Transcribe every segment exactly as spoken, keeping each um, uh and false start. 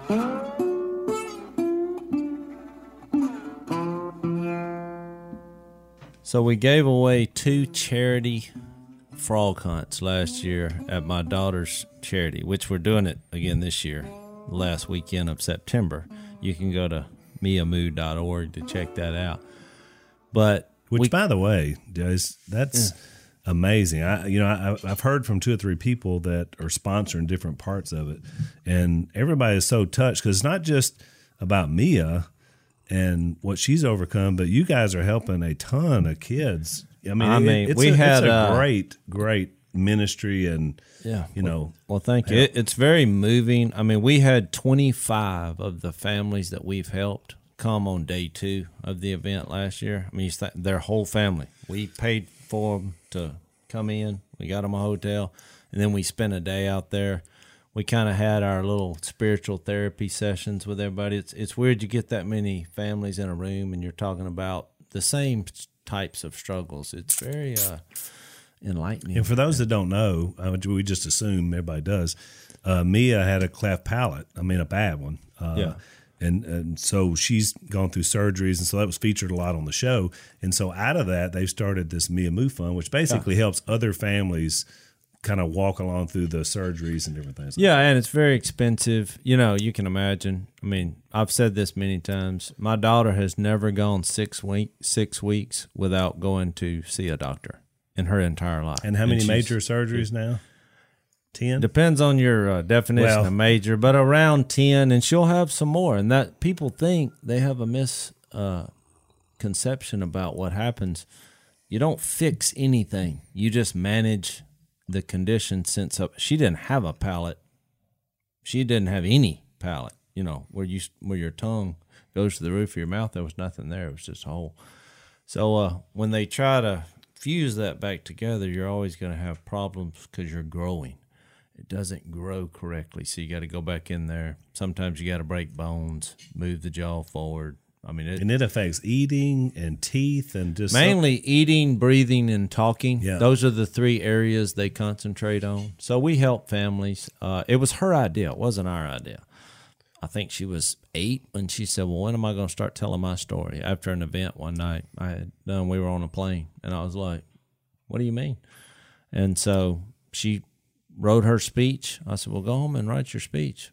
So we gave away two charity frog hunts last year at my daughter's charity, which we're doing it again this year, last weekend of September. You can go to mia moo dot org to check that out. But Which, we, by the way, guys, that's yeah. amazing. I, you know, I, I've heard from two or three people that are sponsoring different parts of it, and everybody is so touched because it's not just about Mia and what she's overcome, but you guys are helping a ton of kids. I mean, I mean it, it's, we a, had it's a uh, great, great ministry, and yeah, you know. Well, thank you. It, it's very moving. I mean, we had twenty-five of the families that we've helped come on day two of the event last year. I mean, it's th- their whole family. We paid for them to come in. We got them a hotel, and then we spent a day out there. We kind of had our little spiritual therapy sessions with everybody. It's it's weird you get that many families in a room and you're talking about the same types of struggles. It's very uh, enlightening. And for those that don't know, uh, we just assume everybody does. Uh, Mia had a cleft palate. I mean, a bad one. Uh, yeah. And, and so she's gone through surgeries, and so that was featured a lot on the show. And so out of that, they've started this Mia Moo Fund, which basically yeah. helps other families kind of walk along through the surgeries and different things. Yeah, and it's very expensive. You know, you can imagine. I mean, I've said this many times. My daughter has never gone six week six weeks without going to see a doctor in her entire life. And how many and major surgeries now? ten? Depends on your uh, definition well, of major, but around ten, and she'll have some more. And that people think they have a misconception uh, about what happens. You don't fix anything. You just manage the condition. Since uh, she didn't have a palate, she didn't have any palate. You know, where you where your tongue goes to the roof of your mouth, there was nothing there. It was just a hole. So uh, when they try to fuse that back together, you're always going to have problems because you're growing. It doesn't grow correctly, so you got to go back in there. Sometimes you got to break bones, move the jaw forward. I mean, it, and it affects eating and teeth and just mainly some... eating, breathing, and talking. Yeah. Those are the three areas they concentrate on. So we help families. Uh, it was her idea. It wasn't our idea. I think she was eight when she said, well, when am I going to start telling my story? After an event one night I had done, we were on a plane, and I was like, what do you mean? And so she wrote her speech. I said, well, go home and write your speech.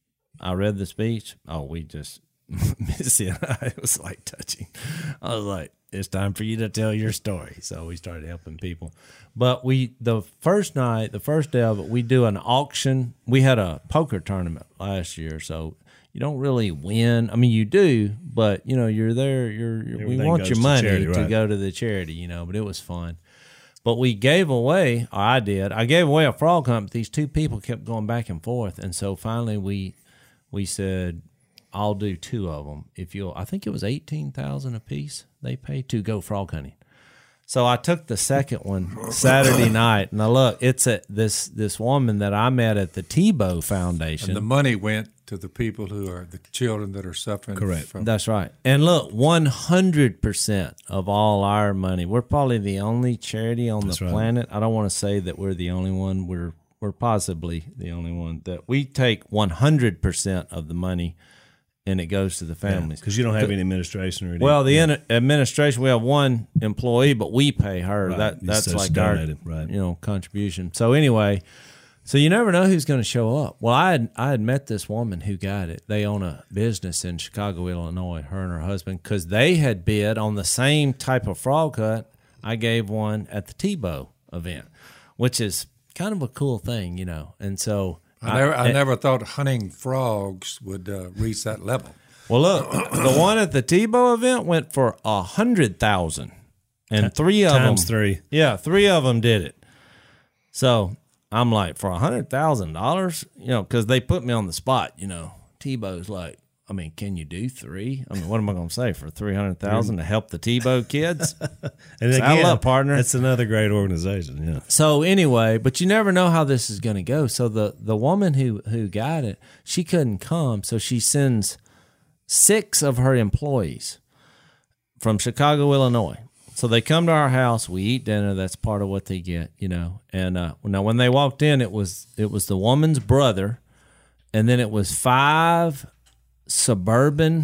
I read the speech. Oh, we just, Missy and I, it was like touching. I was like, it's time for you to tell your story. So we started helping people. But we, the first night, the first day of it, we do an auction. We had a poker tournament last year, so you don't really win. I mean, you do, but, you know, you're there. You're, you're we want your money to, charity, right? to go to the charity, you know, but it was fun. But we gave away, or I did, I gave away a frog hunt, but these two people kept going back and forth. And so finally we we said, I'll do two of them. If you'll, I think it was eighteen thousand dollars a piece they paid to go frog hunting. So I took the second one Saturday night. Now, look, it's a, this this woman that I met at the Tebow Foundation. And the money went to the people who are the children that are suffering. Correct. From- That's right. And look, one hundred percent of all our money, we're probably the only charity on That's the right. planet. I don't want to say that we're the only one. We're we're possibly the only one that we take one hundred percent of the money and it goes to the families. Because yeah, you don't have any administration or anything. Well, the yeah. administration, we have one employee, but we pay her. Right. That That's so like donated. our right. you know, contribution. So anyway, so you never know who's going to show up. Well, I had, I had met this woman who got it. They own a business in Chicago, Illinois, her and her husband, because they had bid on the same type of frog hunt. I gave one at the Tebow event, which is kind of a cool thing, you know. And so I never, I, I never thought hunting frogs would uh, reach that level. Well, look, the one at the Tebow event went for a hundred thousand, and three of Times them, three, yeah, three of them did it. So I'm like, for a hundred thousand dollars, you know, because they put me on the spot. You know, Tebow's like, I mean, can you do three? I mean, what am I going to say for three hundred thousand to help the Tebow kids? And again, I love partner. It's another great organization. Yeah. So anyway, but you never know how this is going to go. So the the woman who who got it, she couldn't come, so she sends six of her employees from Chicago, Illinois. So they come to our house, we eat dinner. That's part of what they get, you know. And uh, now when they walked in, it was it was the woman's brother and then it was five suburban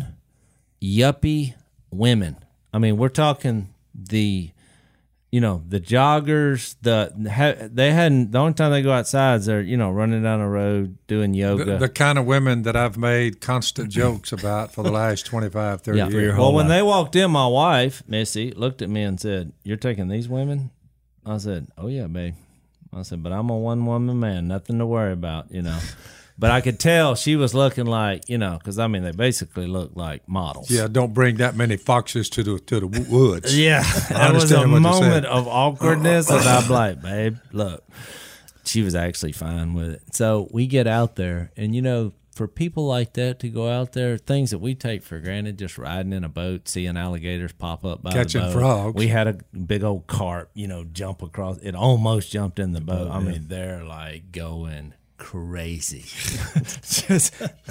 yuppie women. I mean, we're talking the, you know, the joggers. The they hadn't. The only time they go outside is they're, you know, running down the road doing yoga. The, the kind of women that I've made constant jokes about for the last twenty-five, thirty yeah. years. Well, when they walked in, my wife Missy looked at me and said, "You're taking these women?" I said, "Oh yeah, babe." I said, "But I'm a one woman man, nothing to worry about, you know." But I could tell she was looking like, you know, because I mean they basically look like models. Yeah, don't bring that many foxes to the to the woods. Yeah, I it was a understand what you're saying. moment of awkwardness, and I'm like, babe, look. She was actually fine with it. So we get out there, and you know, for people like that to go out there, things that we take for granted, just riding in a boat, seeing alligators pop up by Catching the boat. frogs. We had a big old carp, you know, jump across. It almost jumped in the boat. Oh, I yeah. mean, they're like going crazy. Just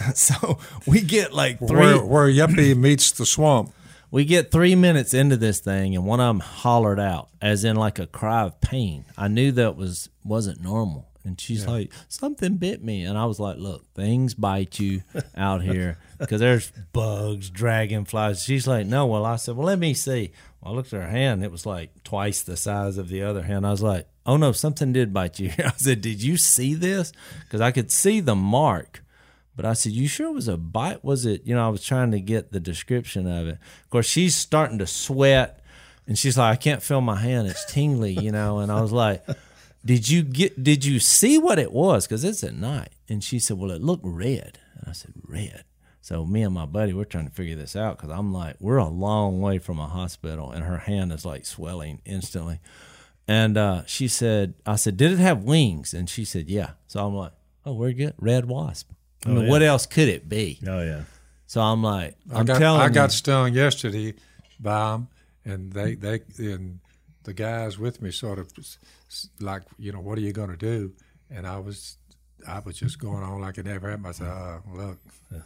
so we get like three. Where, where Yuppie meets the swamp. We get three minutes into this thing, and one of them hollered out, as in like a cry of pain. I knew that was wasn't normal, and she's Yeah. like, "Something bit me," and I was like, "Look, things bite you out here because there's bugs, dragonflies." She's like, "No." Well, I said, "Well, let me see." Well, I looked at her hand; it was like twice the size of the other hand. I was like, "Oh no, something did bite you." I said, "Did you see this?" Because I could see the mark. But I said, "You sure it was a bite? Was it?" You know, I was trying to get the description of it. Of course, she's starting to sweat, and she's like, "I can't feel my hand; it's tingly," you know. And I was like, "Did you get? Did you see what it was? Because it's at night." And she said, "Well, it looked red." And I said, "Red." So me and my buddy, we're trying to figure this out because I'm like, we're a long way from a hospital, and her hand is like swelling instantly. And uh, she said, "I said, did it have wings?" And she said, "Yeah." So I'm like, "Oh, we're good. Red wasp." I mean, Oh, yeah. what else could it be? Oh yeah. So I'm like, I'm I got, telling I got you. stung yesterday by them, and they, they and the guys with me sort of s- s- like, you know, what are you going to do? And I was I was just going on like it never happened. I said, oh, look,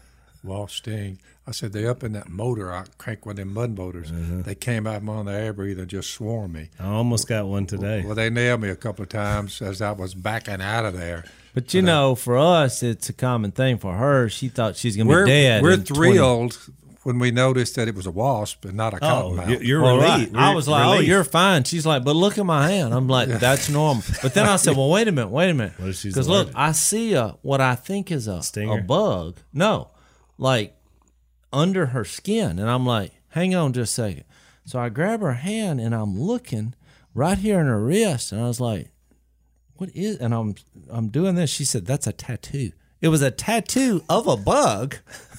wasp sting. I said, they up in that motor. I crank one of them mud motors. Mm-hmm. They came out on the air breather and just swarmed me. I almost got one today. Well, they nailed me a couple of times as I was backing out of there. But you know, for us, it's a common thing. For her, she thought she's going to We're, be dead. we're in twenty thrilled when we noticed that it was a wasp and not a Oh, cottonmouth. you- you're Well, relieved. right. I was like, "Oh, Relief. you're fine." She's like, "But look at my hand." I'm like, "That's normal." But then I said, "Well, wait a minute, wait a minute." What if she's Because look, allergic? I see a what I think is a Stinger? a bug. No, like under her skin, and I'm like, "Hang on, just a second." So I grab her hand and I'm looking right here in her wrist, and I was like, "What is?" And I'm I'm doing this. She said, "That's a tattoo." It was a tattoo of a bug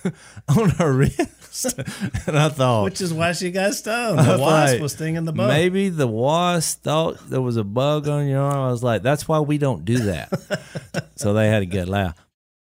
on her wrist, and I thought, Which is why she got stung. I The was wasp like, was stinging the bug. Maybe the wasp thought there was a bug on your arm. I was like, that's why we don't do that. So they had a good laugh.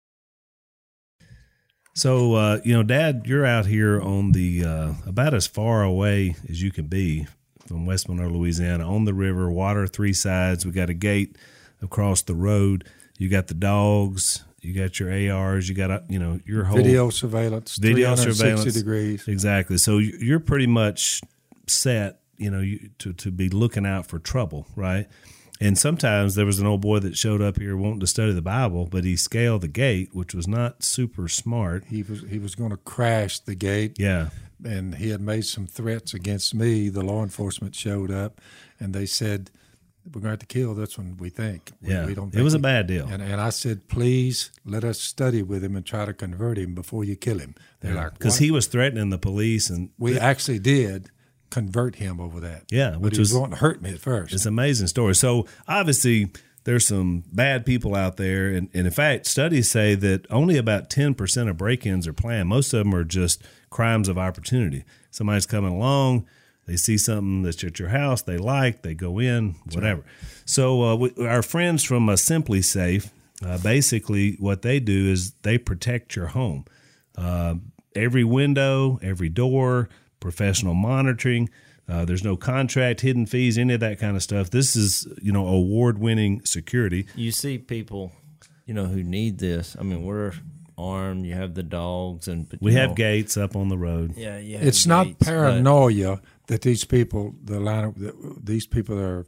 So, uh, you know, Dad, you're out here on the uh, about as far away as you can be from West Monroe, Louisiana, on the river, water three sides. We got a gate across the road. You got the dogs. You got your A Rs. You got, uh, you know, your whole Video surveillance, video three hundred sixty surveillance degrees. Exactly. So you- you're pretty much set, you know, you, to to be looking out for trouble, right? And sometimes there was an old boy that showed up here wanting to study the Bible, but he scaled the gate, which was not super smart. He was he was going to crash the gate, Yeah. and he had made some threats against me. The law enforcement showed up, and they said, "We're going to have to kill this one. We think. We, Yeah. we don't." It think was a he-" bad deal. And and I said, "Please let us study with him and try to convert him before you kill him." They're like, Because "What?" he was threatening the police, and We actually did convert him over that. Yeah, but which he was was- wanting to hurt me at first. it's an amazing story. So obviously there's some bad people out there. And, and in fact, studies say that only about ten percent of break-ins are planned. Most of them are just crimes of opportunity. Somebody's coming along, they see something that's at your house, they like, they go in, whatever. So uh, we, our friends from uh, Simply Safe, uh, basically what they do is they protect your home. Uh, every window, every door, professional monitoring. Uh, there's no contract, hidden fees, any of that kind of stuff. This is, you know, award-winning security. You see people, you know, who need this. I mean, we're armed. You have the dogs, and but, We you have know, gates up on the road. Yeah, yeah. It's not gates, but- paranoia that these people, the line of, that these people are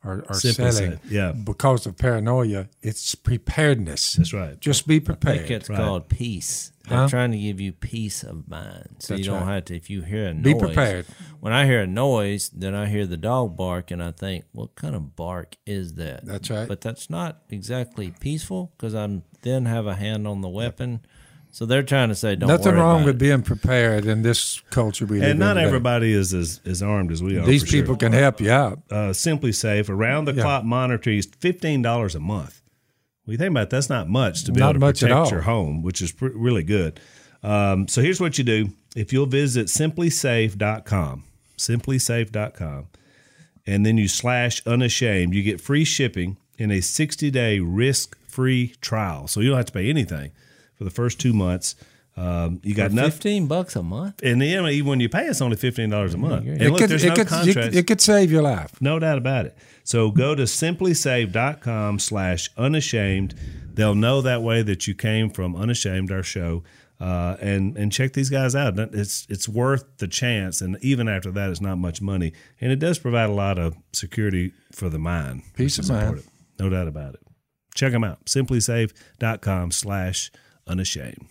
are, are Simply selling. Safe, yeah. Because of paranoia, it's preparedness. That's right. Just be I prepared. think it's Right. called peace. They're Huh? trying to give you peace of mind, so That's you don't right. have to. If you hear a noise, Be prepared. When I hear a noise, then I hear the dog bark, and I think, "What kind of bark is that?" That's right. But that's not exactly peaceful because I then have a hand on the weapon. So they're trying to say, "Don't Nothing worry wrong about with it." being prepared in this culture we live in. And not today. everybody is as, as armed as we are. These for sure. people can help you out. uh, Simply Safe around the clock monitoring is fifteen dollars a month. When you think about it, that's not much to be Not able to much at protect all. your home, which is pr- really good. Um, so here's what you do. If you'll visit simply safe dot com, simply safe dot com, and then you slash unashamed, you get free shipping and a sixty day risk free trial. So you don't have to pay anything for the first two months. Um, you got For nothing. fifteen bucks a month. And then even when you pay, it's only fifteen dollars a month. And It look, could, there's it, no could, contract. it could save your life. No doubt about it. So go to simply safe dot com slash unashamed. They'll know that way that you came from Unashamed, our show, uh, and and check these guys out. It's it's worth the chance, and even after that, it's not much money, and it does provide a lot of security for the mind. Peace which of is mind. important. No doubt about it. Check them out. simply safe dot com slash unashamed.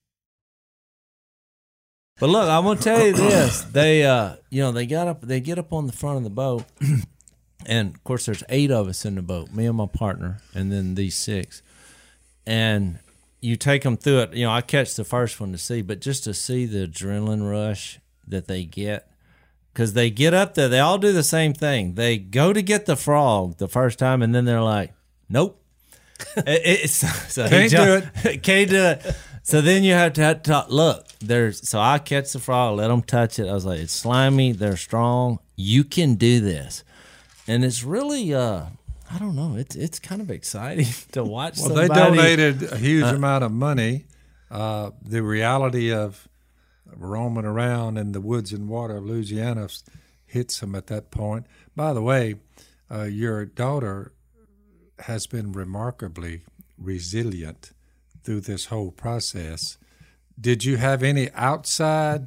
But look, I'm gonna tell you this: they, uh, you know, they got up, they get up on the front of the boat, and of course, there's eight of us in the boat, me and my partner, and then these six, and you take them through it. You know, I catch the first one to see, but just to see the adrenaline rush that they get, because they get up there, they all do the same thing. They go to get the frog the first time, and then they're like, "Nope." it, it's so he Can't do jumped- Can't do it. So then you have to, have to talk, look, there's, so I catch the frog, let them touch it. I was like, it's slimy, they're strong. You can do this. And it's really, uh, I don't know, it's it's kind of exciting to watch Well, somebody. they donated a huge amount of money. Uh, the reality of roaming around in the woods and water of Louisiana hits them at that point. By the way, uh, your daughter has been remarkably resilient through this whole process. Did you have any outside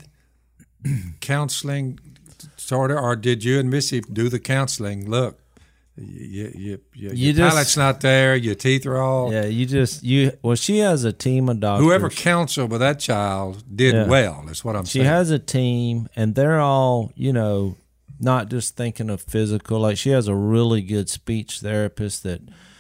counseling sort of, or did you and Missy do the counseling? Look, you, you, you, You your just- palate's not there, your teeth are all. Yeah, you just, you, well, she has a team of doctors. Whoever counseled with that child did Yeah. well, is what I'm She saying. has a team, and they're all, you know, not just thinking of physical. Like, she has a really good speech therapist that,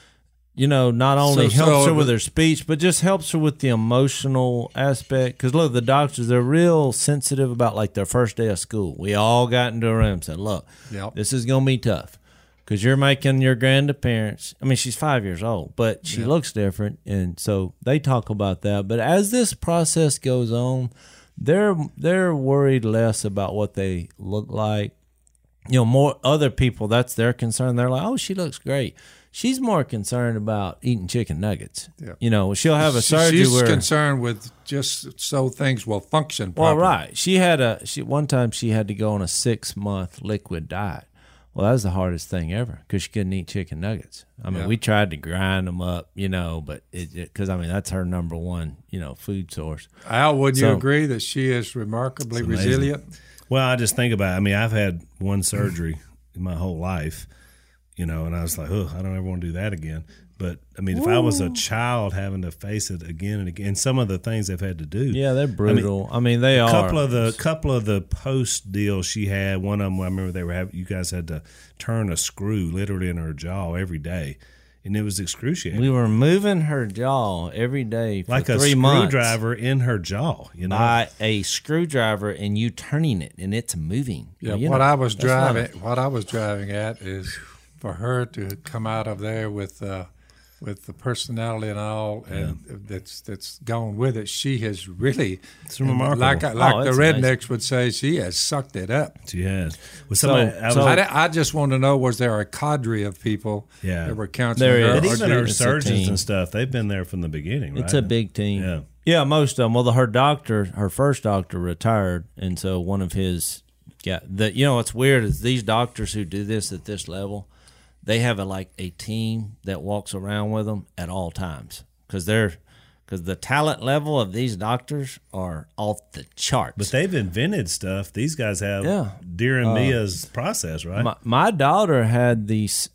you know, not only So- helps so her with the- her speech, but just helps her with the emotional aspect. Because, look, the doctors, they're real sensitive about, like, their first day of school. We all got into a room and said, look, Yep. this is going to be tough because you're making your grand appearance. I mean, she's five years old, but she looks different. And so they talk about that. But as this process goes on, they're they're worried less about what they look like. You know, more other people, that's their concern. They're like, oh, she looks great. She's more concerned about eating chicken nuggets. Yeah. You know, she'll have a She- surgery She's where, concerned with just so things will function well, properly. right. She had a she one time she had to go on a six month liquid diet. Well, that was the hardest thing ever because she couldn't eat chicken nuggets. I mean, Yeah. we tried to grind them up, you know, but it because I mean that's her number one, you know, food source. Al, would you So- agree that she is remarkably It's amazing. resilient? Well, I just think about it. I mean, I've had one surgery in my whole life, you know, and I was like, oh, I don't ever want to do that again. But, I mean, if I was a child having to face it again and again, and some of the things they've had to do. Yeah, they're brutal. I mean, they a are. couple of the couple of the post deals she had. One of them, I remember they were having. You guys had to turn a screw literally in her jaw every day, and it was excruciating, We were moving her jaw every day for like a three months screwdriver in her jaw. You know, by a screwdriver, and you turning it, and it's moving. Yeah, You what know, I was that's not driving, what I was driving at is for her to come out of there with, uh, with the personality and all, and that's that's gone with it. She has really, It's remarkable. like like Oh, the it's rednecks amazing. would say, she has sucked it up. she has. Well, somebody, I was, so- I, I just want to know, was there a cadre of people Yeah. that were counseling There her? is. but or even did- her it's a surgeons team. and stuff, they've been there from the beginning. It's right? a big team. Yeah. Yeah, most of them. Well, the, her doctor, her first doctor retired, and so one of his, yeah, the you know what's weird is these doctors who do this at this level, they have a like a team that walks around with them at all times because they're because the talent level of these doctors are off the charts. But they've invented stuff. These guys have Yeah. during Mia's process, right? My, my daughter had these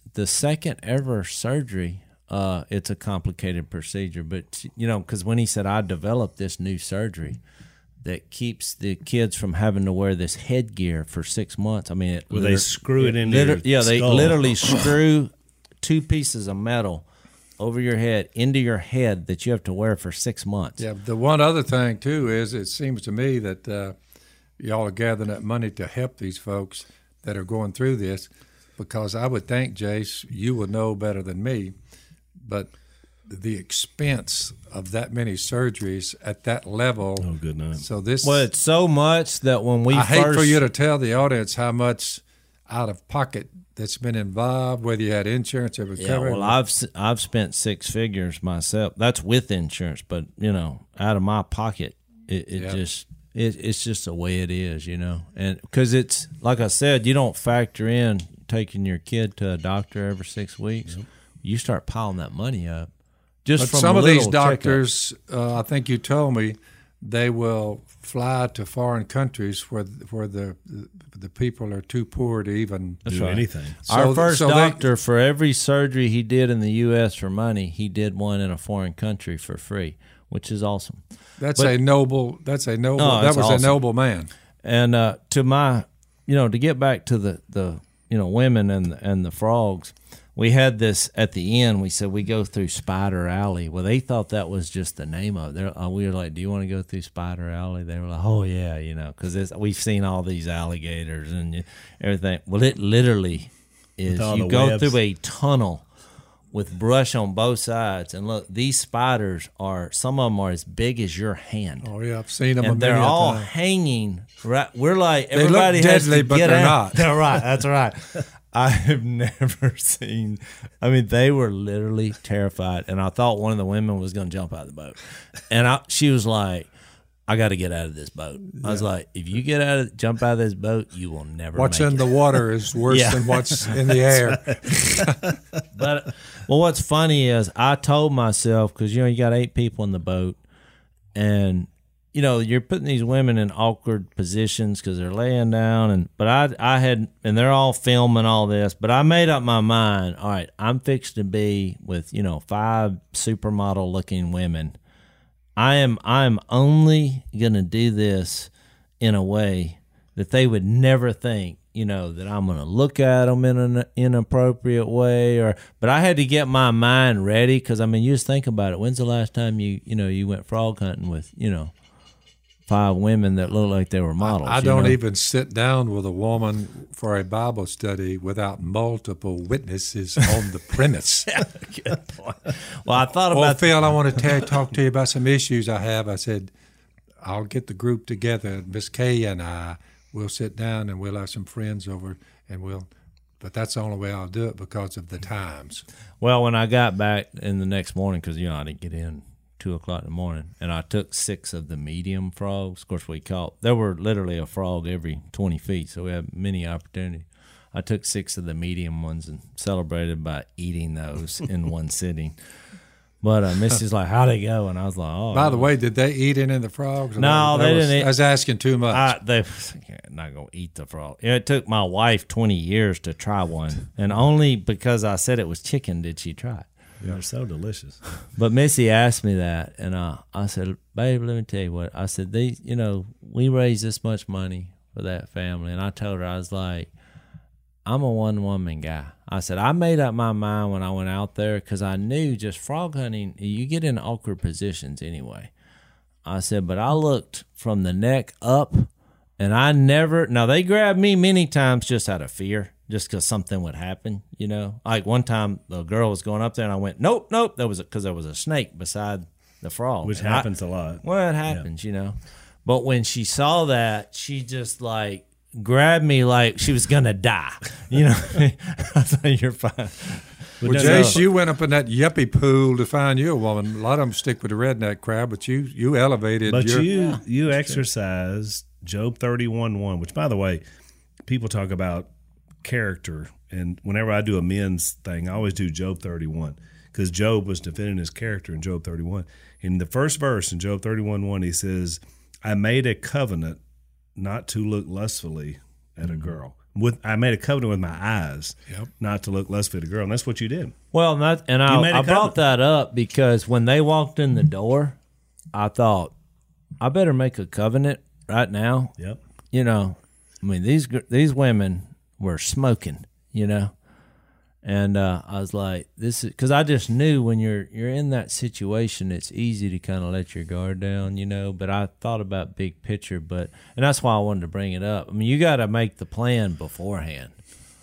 the second ever surgery. Uh, it's a complicated procedure, but you know, because when he said I developed this new surgery that keeps the kids from having to wear this headgear for six months. I mean, it Well, they screw it into liter- your yeah, they skull. literally screw two pieces of metal over your head into your head that you have to wear for six months. Yeah, the one other thing too is it seems to me that uh, y'all are gathering that money to help these folks that are going through this, because I would think, Jace, you would know better than me, but the expense of that many surgeries at that level. Oh, good night. So this, Well, it's so much that when we I hate first, for you to tell the audience how much out of pocket that's been involved, whether you had insurance or was yeah, covered. well, I've s- I've spent six figures myself. That's with insurance, but you know, out of my pocket, it, it Yeah. just it, it's just the way it is, you know. And because it's like I said, you don't factor in taking your kid to a doctor every six weeks. Yep. You start piling that money up. Just But from some of these little doctors, uh, I think you told me, they will fly to foreign countries where where the the people are too poor to even do right. anything. Our So- first so they- doctor, for every surgery he did in the U S for money, he did one in a foreign country for free, which is awesome. That's But- a noble. That's a noble. No, that it's was awesome. a noble man. And uh, to my, you know, to get back to the, the you know, women and and the frogs, we had this at the end. We said we go through Spider Alley. Well, they thought that was just the name of it. Uh, we were like, "Do you want to go through Spider Alley?" They were like, "Oh yeah," you know, because we've seen all these alligators and everything. Well, it literally is. With all You the go webs. through a tunnel with brush on both sides, and look, these spiders are. Some of them are as big as your hand. Oh yeah, I've seen them. And a they're million all times. hanging. Right, we're like They look everybody has deadly, to but get they're out. not. They're right. That's right. I have never seen. I mean, they were literally terrified, and I thought one of the women was going to jump out of the boat, and I, she was like, "I got to get out of this boat." I was like, "If you get out of, jump out of this boat, you will never." What's make in it. the water is worse Yeah. than what's in the air. But well, what's funny is I told myself, because you know you got eight people in the boat, and you know you're putting these women in awkward positions because they're laying down, and but I I had and they're all filming all this, but I made up my mind. All right, I'm fixed to be with you know five supermodel looking women. I am I am only gonna do this in a way that they would never think, you know, that I'm going to look at them in an inappropriate way, or, but I had to get my mind ready. Cause I mean, you just think about it. When's the last time you, you know, you went frog hunting with, you know, five women that look like they were models? I you don't know? even sit down with a woman for a Bible study without multiple witnesses on the premise. Good point. Well, I thought Well, about Phil, I want to tell, talk to you about some issues I have. I said, I'll get the group together. Miss Kay and I will sit down and we'll have some friends over and we'll, but that's the only way I'll do it because of the times. Well, when I got back in the next morning, because, you know, I didn't get in two o'clock in the morning, and I took six of the medium frogs. Of course, we caught, there were literally a frog every twenty feet, so we had many opportunities. I took six of the medium ones and celebrated by eating those in one sitting. But uh, Missy's like, how'd they go? And I was like, oh. By the way, did they eat any of the frogs? No, That they was- didn't eat- I was asking too much. I, they yeah, not gonna eat the frog. Yeah, it took my wife twenty years to try one, and only because I said it was chicken did she try it. They're so delicious. But Missy asked me that, and uh, I said, "Babe, let me tell you what." I said, "These, you know, we raised this much money for that family," and I told her, I was like, "I'm a one-woman guy." I said, I made up my mind when I went out there because I knew just frog hunting, you get in awkward positions anyway. I said, but I looked from the neck up, and I never. Now they grabbed me many times just out of fear. Just because something would happen, you know. Like one time, the girl was going up there, and I went, "Nope, nope." There was because there was a snake beside the frog, Which And happens I, a lot. Well, it happens, you know. But when she saw that, she just like grabbed me like she was gonna die, you know. I was like, "You're fine." Well, no, Jace, no. you went up in that yuppie pool to find you a woman. A lot of them stick with the redneck crowd, but you you elevated. But your, you you exercise Job thirty-one one, which, by the way, people talk about character. And whenever I do a men's thing, I always do Job thirty-one because Job was defending his character in Job thirty-one. In the first verse in Job thirty-one one, he says, I made a covenant not to look lustfully at a girl. With I made a covenant with my eyes, Yep. not to look lustfully at a girl, and that's what you did. Well, and, that, and You made a I, I brought covenant. that up because when they walked in the door, I thought, I better make a covenant right now. Yep. You know, I mean, these gr- these women were smoking, you know, and uh, I was like, this is because I just knew when you're you're in that situation, it's easy to kind of let your guard down, you know. But I thought about big picture, but and that's why I wanted to bring it up. I mean, you got to make the plan beforehand,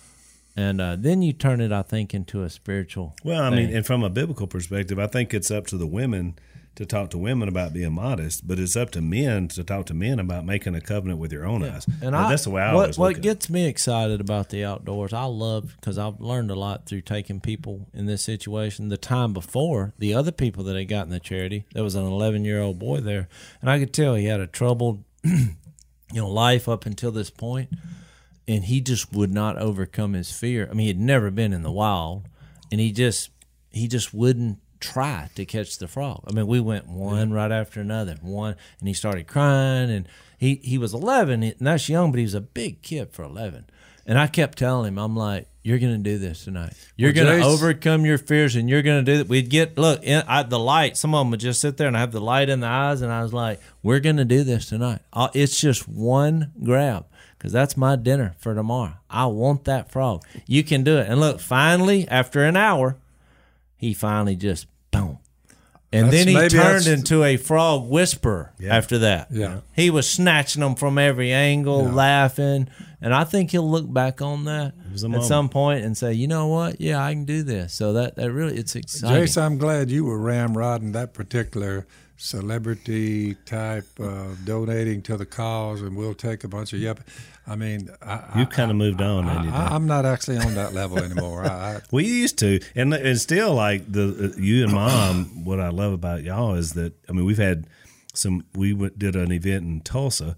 and uh, then you turn it, I think, into a spiritual. Well, I thing. mean, and from a biblical perspective, I think it's up to the women to talk to women about being modest, but it's up to men to talk to men about making a covenant with your own eyes. And Now, I, that's the way I what, always what look at it. gets me excited about the outdoors, I love, because I've learned a lot through taking people in this situation. The time before, the other people that had gotten the charity, there was an eleven-year-old boy there, and I could tell he had a troubled you know, life up until this point, and he just would not overcome his fear. I mean, he'd never been in the wild, and he just he just wouldn't try to catch the frog. I mean, we went one right after another, one, and he started crying, and he, he was eleven, and that's young, but he was a big kid for eleven. And I kept telling him, I'm like, you're going to do this tonight. You're Well, going to Jace- overcome your fears, and you're going to do that. We'd get, look, in, I, the light, some of them would just sit there, and I have the light in the eyes, and I was like, we're going to do this tonight. i it's just one grab, because that's my dinner for tomorrow. I want that frog. You can do it. And look, finally, after an hour, he finally just boom. And That's- then he maybe turned that's- into a frog whisperer Yeah. after that. Yeah. He was snatching them from every angle, Yeah. laughing. And I think he'll look back on that was a at moment. some point and say, you know what? Yeah, I can do this. So that, that really, it's exciting. Jace, I'm glad you were ramrodding that particular celebrity type uh, donating to the cause, and we'll take a bunch of yep. I mean, I, You I- kind of moved on, I, didn't you? I, Dan? I'm not actually on that level anymore. I, I, We used to, and and still like the you and Mom. What I love about y'all is that I mean we've had some. We went, did an event in Tulsa,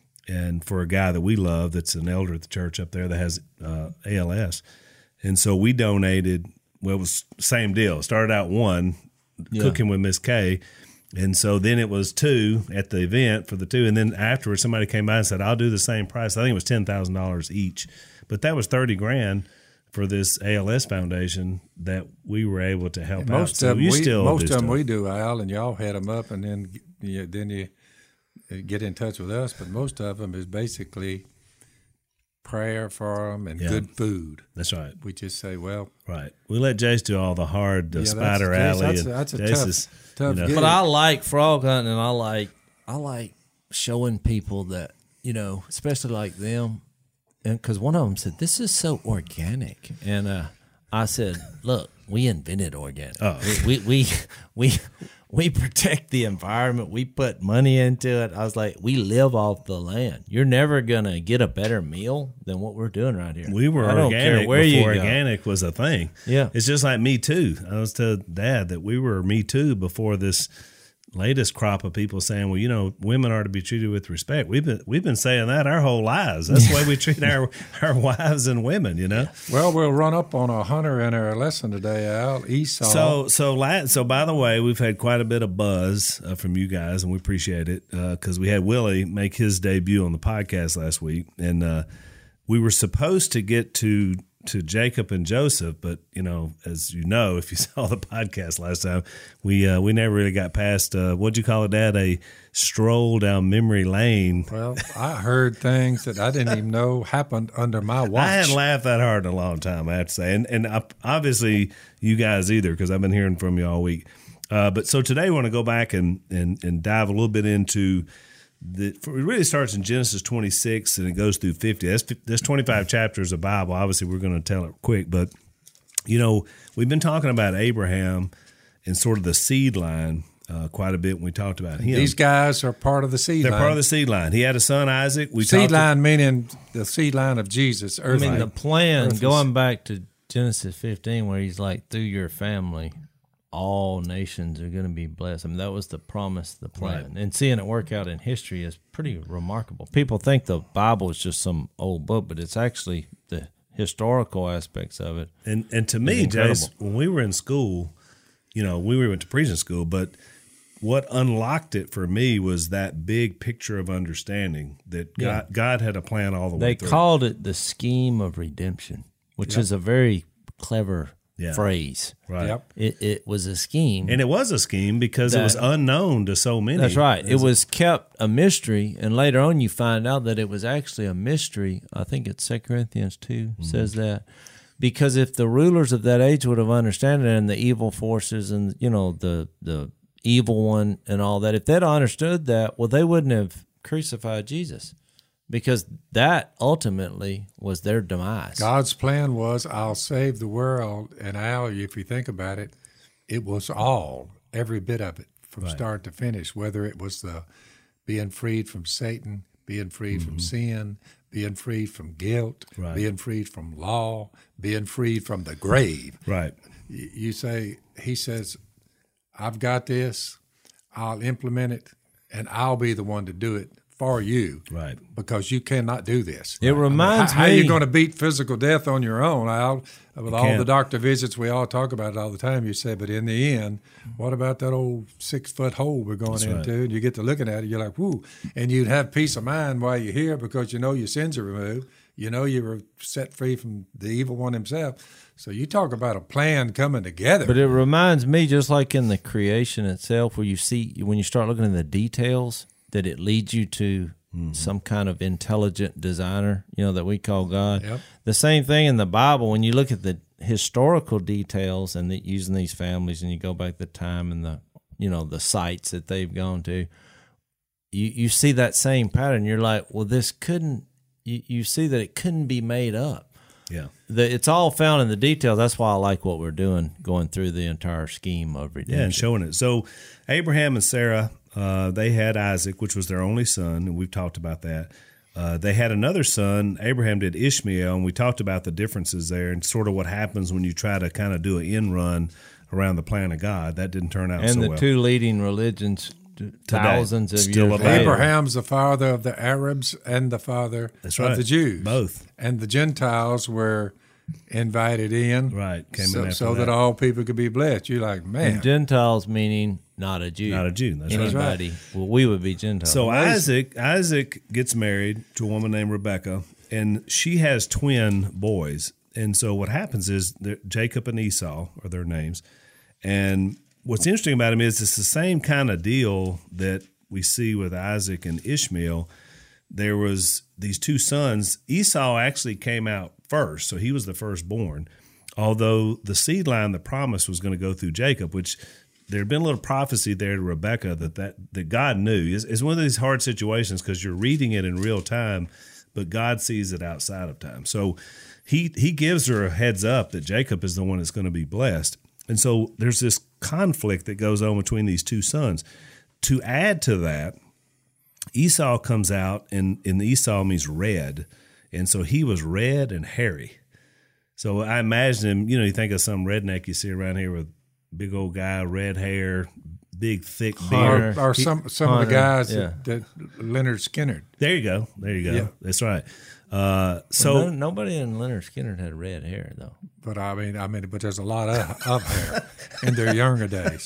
and for a guy that we love, that's an elder at the church up there that has uh, A L S, and so we donated. Well, it was same deal. Started out one cooking with Miss Kay. And so then it was two at the event for the two. And then afterwards, somebody came by and said, I'll do the same price. I think it was ten thousand dollars each. But that was thirty grand for this A L S foundation that we were able to help out. most So of them, you we, still most do of them stuff. we do, Al, and y'all head them up, and then you, then you get in touch with us. But most of them is basically prayer for them and Yeah. good food. That's right. We just say, well, Right. We let Jace do all the hard, the Yeah, spider that's- alley. that's a- and that's a Jace tough- is, tough you know, gig. But I like frog hunting, and I like I like showing people that, you know, especially like them, and because one of them said this is so organic, and uh, I said, look, we invented organic. Oh. We, we we we we protect the environment. We put money into it. I was like, we live off the land. You're never gonna get a better meal than what we're doing right here. We were I don't organic care where you before go. organic was a thing. Yeah. It's just like Me Too. I was telling Dad that we were Me Too before this latest crop of people saying, well, you know, women are to be treated with respect. We've been we've been saying that our whole lives. That's the way we treat our, our wives and women, you know? well, we'll run up on a hunter in our lesson today, Al. Esau. So, so, la- so. By the way, we've had quite a bit of buzz uh, from you guys, and we appreciate it because we had Willie make his debut on the podcast last week, and uh, we were supposed to get to to Jacob and Joseph, but you know, as you know, if you saw the podcast last time, we uh, we never really got past uh, what'd you call it, Dad? A stroll down memory lane. Well, I heard things that I didn't even know happened under my watch. I hadn't laughed that hard in a long time, I have to say, and and I, obviously you guys either, because I've been hearing from you all week. Uh, but so today we want to go back and, and and dive a little bit into the. It really starts in Genesis twenty-six and it goes through fifty. That's that's twenty-five chapters of Bible. Obviously, we're going to tell it quick, but you know we've been talking about Abraham and sort of the seed line uh, quite a bit when we talked about him. These guys are part of the seed They're line. part of the seed line. He had a son Isaac. We seed talked line meaning the seed line of Jesus. I Earth mean, line. the plan, Earth is- going back to Genesis fifteen, where he's like, through your family, all nations are going to be blessed. I mean, that was the promise, the plan. Right. And seeing it work out in history is pretty remarkable. People think the Bible is just some old book, but it's actually the historical aspects of it. And and to me, incredible. Jace, when we were in school, you know, we went to prison school, but what unlocked it for me was that big picture of understanding that Yeah. God, God had a plan all the They way through. called it the scheme of redemption, which is a very clever Yeah. phrase. right. Yep. It, it was a scheme. And it was a scheme because it was That- unknown to so many. That's right. It was kept a mystery, and later on you find out that it was actually a mystery. I think it's Second Corinthians two says that. Because if the rulers of that age would have understood it, and the evil forces and, you know, the the evil one and all that, if they'd understood that, well, they wouldn't have crucified Jesus, because that ultimately was their demise. God's plan was, I'll save the world, and Al, if you think about it, it was all, every bit of it, from start to finish, whether it was the being freed from Satan, being freed Mm-hmm. from sin, being freed from guilt, Right. being freed from law, being freed from the grave. Right. Y- You say, he says, I've got this, I'll implement it, and I'll be the one to do it for you. Right. Because you cannot do this. It reminds how, How me. are you going to beat physical death on your own, Al? With all can't. the doctor visits, we all talk about it all the time, you say, but in the end, what about that old six-foot hole we're going That's into? right. And you get to looking at it, you're like, whoo. And you'd have peace of mind while you're here because you know your sins are removed. You know you were set free from the evil one himself. So you talk about a plan coming together. But it reminds me, just like in the creation itself, where you see, when you start looking at the details, that it leads you to some kind of intelligent designer, you know, that we call God. Yep. The same thing in the Bible, when you look at the historical details and the, using these families, and you go back the time and the, you know, the sites that they've gone to, you, you see that same pattern. You're like, well, this couldn't, you, you see that it couldn't be made up. Yeah. The, it's all found in the details. That's why I like what we're doing, going through the entire scheme of redemption. Yeah, and showing it. So Abraham and Sarah, uh, they had Isaac, which was their only son, and we've talked about that. Uh, they had another son. Abraham did Ishmael, and we talked about the differences there and sort of what happens when you try to kind of do an end run around the plan of God. That didn't turn out and so the well. two leading religions, t- thousands of Still years alive. later. Abraham's the father of the Arabs and the father That's of right. the Jews. Both. And the Gentiles were invited in. Right, came in so, after so that. that. all people could be blessed. You're like, man. And Gentiles meaning not a Jew. Not a Jew. That's right. Anybody. Well, we would be Gentiles. So Isaac, Isaac gets married to a woman named Rebecca, and she has twin boys. And so what happens is that Jacob and Esau are their names. And what's interesting about them is it's the same kind of deal that we see with Isaac and Ishmael. There was these two sons. Esau actually came out first, so he was the firstborn. Although the seed line, the promise was going to go through Jacob, which there had been a little prophecy there to Rebecca that that, that God knew. It's, it's one of these hard situations because you're reading it in real time, but God sees it outside of time. So he he gives her a heads up that Jacob is the one that's going to be blessed. And so there's this conflict that goes on between these two sons. To add to that, Esau comes out, and, and Esau means red. And so he was red and hairy. So I imagine him, you know, you think of some redneck you see around here with big old guy, red hair, big, thick beard. Or, or some some of the Hunter, guys yeah. that, that Leonard Skinner. There you go. There you go. Yeah. That's right. Uh, so Well, no- nobody in Leonard Skinner had red hair, though. But I mean, I mean, but there's a lot of, of hair in their younger days.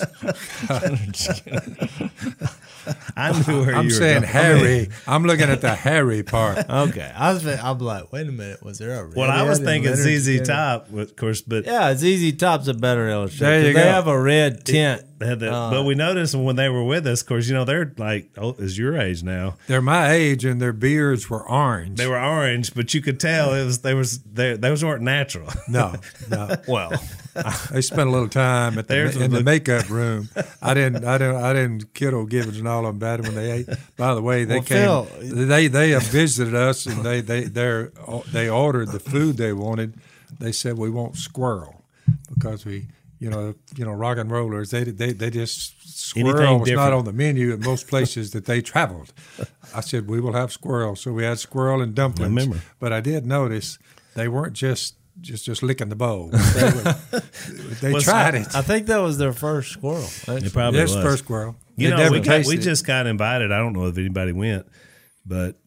I knew where I'm you were saying going. hairy. I'm looking at the hairy part. Okay. I was I'm like, wait a minute, was there a red Well, I was in thinking Leonard Z Z Skinner? Top, of course, but Yeah, Z Z Top's a better illustration. There you 'cause They go. have a red tint. they had that, Uh, but we noticed when they were with us, of course, you know, they're like, oh, is your age now. They're my age, and their beards were orange. They were orange, but you could tell it was they was they those weren't natural. no, no. Well, They spent a little time at the, There's in a- the makeup room. I didn't, I didn't, I didn't kiddo Gibbons and all of them bad when they ate. By the way, they Well, came. Phil- they they have visited us, and they they they they ordered the food they wanted. They said we want squirrel because we, you know, you know, rock and rollers. They they they just Anything squirrel was different. not on the menu at most places that they traveled. I said we will have squirrel, so we had squirrel and dumplings. remember. But I did notice they weren't just. Just, just licking the bowl. They, were, they Well, tried I- it. I think that was their first squirrel. It probably Yes, was. first squirrel. You They know, never we got, tasted we it. just got invited. I don't know if anybody went, but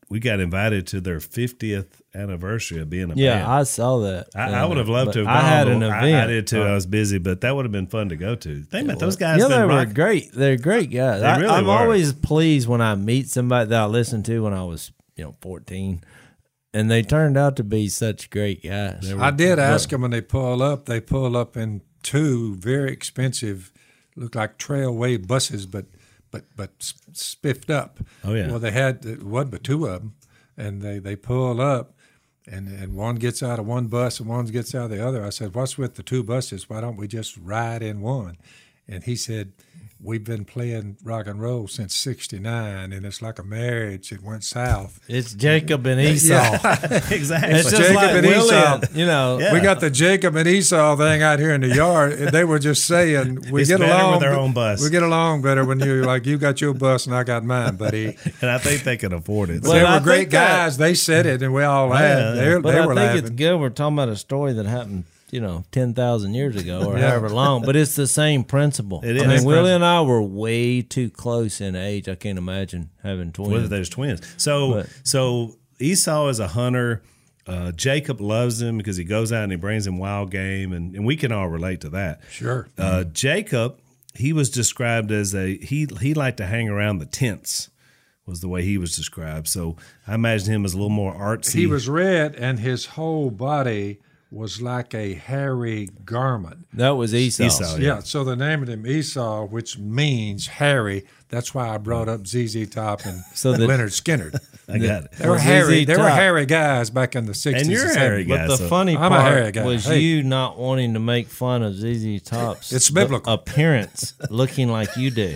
we got invited to their fiftieth anniversary of being a Yeah, band. I saw that. I, Yeah, I would have loved but to have I gone. had an but event. I, I did too. Uh, I was busy, but that would have been fun to go to. They met those guys. Yeah, been they were rocking- great. They're great guys. They I, really I'm were. always pleased when I meet somebody that I listened to when I was, you know, fourteen, and they turned out to be such great guys. I did ask them when they pull up. They pull up in two very expensive, look like Trailway buses, but but but spiffed up. Oh, yeah. Well, they had it wasn't but two of them, and they they pull up, and and one gets out of one bus and one gets out of the other. I said, "What's with the two buses? Why don't we just ride in one?" And he said, "We've been playing rock and roll since sixty-nine, and it's like a marriage. It went south." It's Jacob and Esau. exactly. It's just Jacob like and Willie, Esau. you know. Yeah. We got the Jacob and Esau thing out here in the yard. And they were just saying we It's get better along with our own bus. We get along better when you like you got your bus and I got mine, buddy. And I think they can afford it. Well, they I were great think that- guys. They said it, and we all laughed. yeah. They, But they I were think laughing. it's good. We're talking about a story that happened, you know, ten thousand years ago or Yeah. however long. But it's the same principle. It I is. mean, Same Willie and I were way too close in age. I can't imagine having twins. Whether there's twins. So But- so Esau is a hunter. Uh, Jacob loves him because he goes out and he brings him wild game, and, and we can all relate to that. Sure. Uh, Jacob, he was described as a he he liked to hang around the tents, was the way he was described. So I imagine him as a little more artsy. He was red, and his whole body was like a hairy garment. That was Esau. Esau. Oh, Yeah. yeah. So they named him Esau, which means hairy. That's why I brought up Z Z Top and So the- Leonard Skinner. I got it. They were Well, hairy. Z Z They were Top. hairy guys back in the sixties. And you're a hairy guy. But the so- funny I'm a part hairy guy. was Hey. you not wanting to make fun of Z Z Top's It's biblical. appearance looking like you do.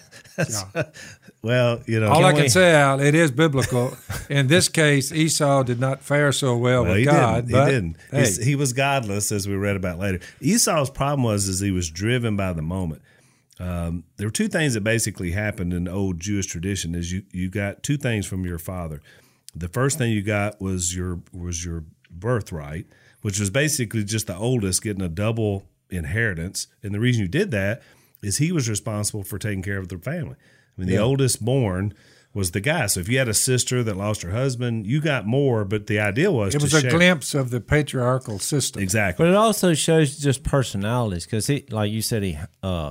Well, you know, All I we- can say, Al, it is biblical. In this case, Esau did not fare so well, well, with he God. didn't. But, He didn't. Hey, He's- he was godless, as we read about later. Esau's problem was is he was driven by the moment. Um, there were two things that basically happened in the old Jewish tradition: is you you got two things from your father. The first thing you got was your was your birthright, which was basically just the oldest getting a double inheritance. And the reason you did that is he was responsible for taking care of the family. I mean, the oldest born was the guy. So if you had a sister that lost her husband, you got more. But the idea was it to was a share. glimpse of the patriarchal system. Exactly. But it also shows just personalities because he, like you said, he, uh,